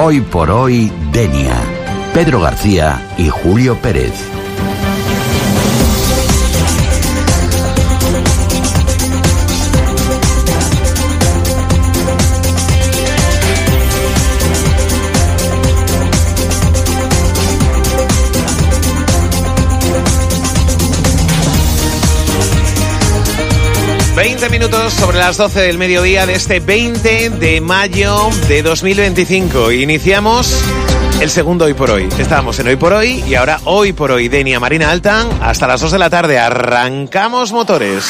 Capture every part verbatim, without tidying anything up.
Hoy por hoy, Denia. Pedro García y Julio Pérez. veinte minutos sobre las doce del mediodía de este veinte de mayo de dos mil veinticinco. Iniciamos el segundo Hoy por Hoy. Estábamos en Hoy por Hoy y ahora Hoy por Hoy, Denia Marina Alta, hasta las dos de la tarde. Arrancamos motores.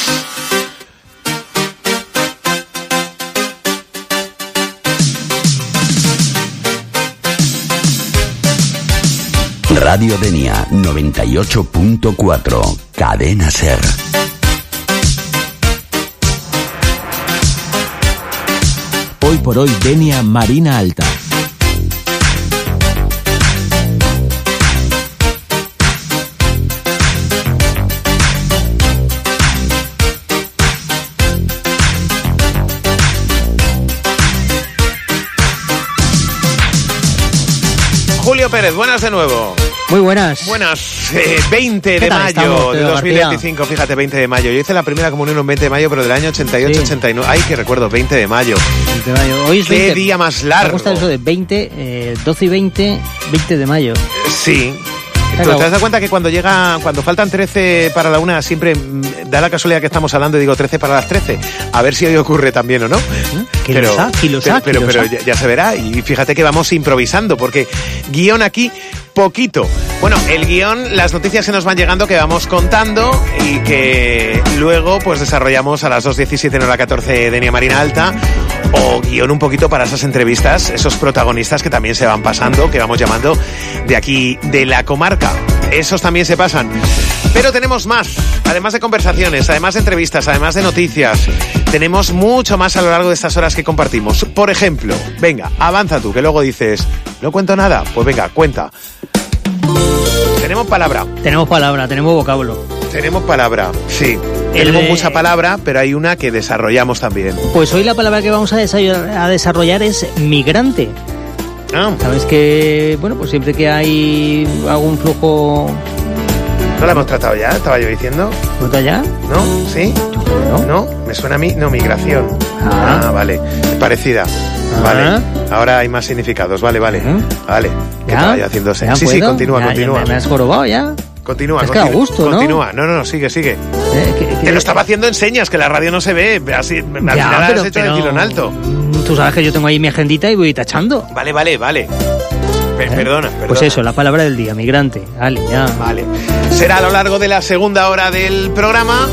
Radio Denia noventa y ocho punto cuatro, Cadena Ser. Hoy por hoy, Denia Marina Alta. Julio Pérez, buenas de nuevo. Muy buenas. Buenas, eh, veinte de mayo estamos, de dos mil veinticinco, García? Fíjate, veinte de mayo. Yo hice la primera comunión un veinte de mayo, pero del año ochenta y ocho, sí. ochenta y nueve. Ay, que recuerdo, veinte de mayo. veinte de mayo. Hoy es Qué veinte. Día más largo. Me gusta eso de veinte, eh, doce y veinte, veinte de mayo. Sí. Pero te das cuenta que cuando llega, cuando faltan trece para la una, siempre da la casualidad que estamos hablando y digo trece para las trece. A ver si hoy ocurre también o no. ¿Qué pero, lo pero, pero, pero, pero ya, ya se verá. Y fíjate que vamos improvisando, porque guión aquí poquito. Bueno, el guión, las noticias que nos van llegando, que vamos contando y que luego pues desarrollamos a las dos diecisiete en hora catorce Denia Marina Alta, o guión un poquito para esas entrevistas, esos protagonistas que también se van pasando, que vamos llamando de aquí, de la comarca. Esos también se pasan. Pero tenemos más, además de conversaciones, además de entrevistas, además de noticias. Tenemos mucho más a lo largo de estas horas que compartimos. Por ejemplo, venga, avanza tú, que luego dices, no cuento nada. Pues venga, cuenta. Tenemos palabra. Tenemos palabra, tenemos vocablo. Tenemos palabra, sí. El tenemos de... mucha palabra, pero hay una que desarrollamos también. Pues hoy la palabra que vamos a desarrollar, a desarrollar es migrante. Ah. Sabes que, bueno, pues siempre que hay algún flujo... ¿No la hemos tratado ya? ¿Estaba yo diciendo? ¿No está ya? ¿No? ¿Sí? ¿No? ¿No? Me suena a mí, no, migración. Ah, ah vale. Parecida. Ah. Vale. Ahora hay más significados. Vale, vale. ¿Eh? Vale. ¿Qué ¿Ya? estaba yo haciéndose? ¿Ya Sí, puedo? sí, continúa, ya, continúa. Ya me, me has jorobado ya. Continúa, es continúa. que a gusto, ¿no? Continúa. No, no, no, sigue, sigue. Eh, que, que... Te lo estaba haciendo en señas, que la radio no se ve. Así, al ya, final pero, has hecho pero... decirlo en alto. Tú sabes que yo tengo ahí mi agendita y voy tachando. Vale, vale, vale. Per- ¿Eh? Perdona, perdona. Pues eso, la palabra del día, migrante. Vale, ya. Vale. Será a lo largo de la segunda hora del programa.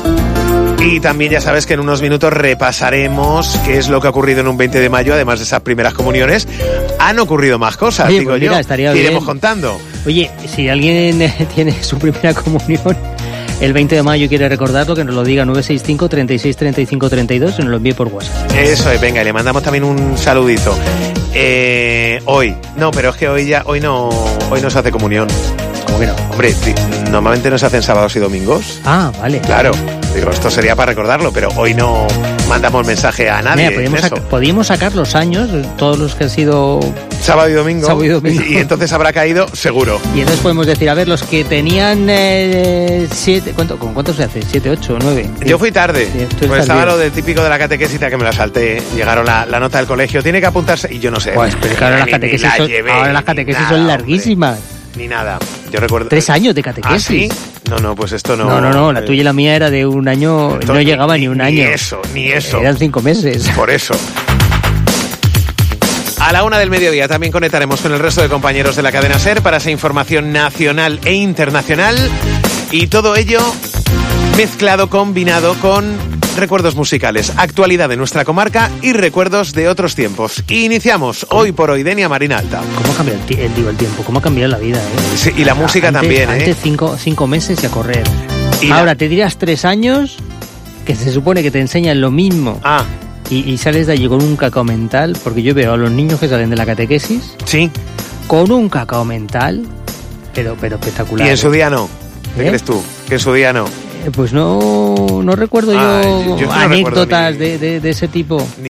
Y también ya sabes que en unos minutos repasaremos qué es lo que ha ocurrido en un veinte de mayo, además de esas primeras comuniones. Han ocurrido más cosas, Oye, digo pues mira, yo. estaría que iremos bien. contando. Oye, si alguien tiene su primera comunión el veinte de mayo y quiere recordarlo, que nos lo diga nueve seis cinco, treinta y seis, treinta y cinco, treinta y dos y nos lo envíe por WhatsApp. Eso es, venga, y le mandamos también un saludito. Eh, hoy, no, pero es que hoy ya, hoy no, hoy no se hace comunión. ¿Cómo que no? Hombre, normalmente no se hacen sábados y domingos. Ah, vale. Claro, digo, esto sería para recordarlo, pero hoy no mandamos mensaje a nadie. Mira, podíamos, en eso. saca, podíamos sacar los años, todos los que han sido... Sábado y domingo. Sábado y domingo. Y entonces habrá caído, seguro. Y entonces podemos decir, a ver, los que tenían eh, siete... ¿cuánto, ¿Con cuántos se hace? ¿Siete, ocho, nueve? Yo fui tarde, sí, pues estaba lo del típico de la catequesis que me la salté. Llegaron la, la nota del colegio, tiene que apuntarse, y yo no sé. Pues, pero es que ahora las catequesis, la son, llevé, ahora las catequesis nada, son larguísimas. Hombre, ni nada, yo recuerdo... ¿Tres años de catequesis? ¿Ah, sí? No, no, pues esto no... No, no, no, la tuya y la mía era de un año, Entonces, no llegaba ni, ni un ni año. Ni eso, ni eso. Eran cinco meses. Por eso. A la una del mediodía también conectaremos con el resto de compañeros de la cadena SER para esa información nacional e internacional, y todo ello mezclado, combinado con recuerdos musicales, actualidad de nuestra comarca y recuerdos de otros tiempos. Iniciamos Hoy por Hoy, Denia Marina Alta. ¿Cómo ha cambiado el, t- el, digo, el tiempo? ¿Cómo ha cambiado la vida? Eh? Sí, y la música antes, también, antes ¿eh? cinco, cinco meses y a correr. Y Ahora la... te dirás tres años que se supone que te enseñan lo mismo. Ah. Y, y sales de allí con un cacao mental, porque yo veo a los niños que salen de la catequesis Sí. con un cacao mental, pero, pero espectacular. Y en su día no. ¿Qué ¿Eh? crees tú? Que en su día no. Eh, Pues no, no recuerdo Ah, yo, yo- yo no anécdotas recuerdo ni- de, de, de ese tipo.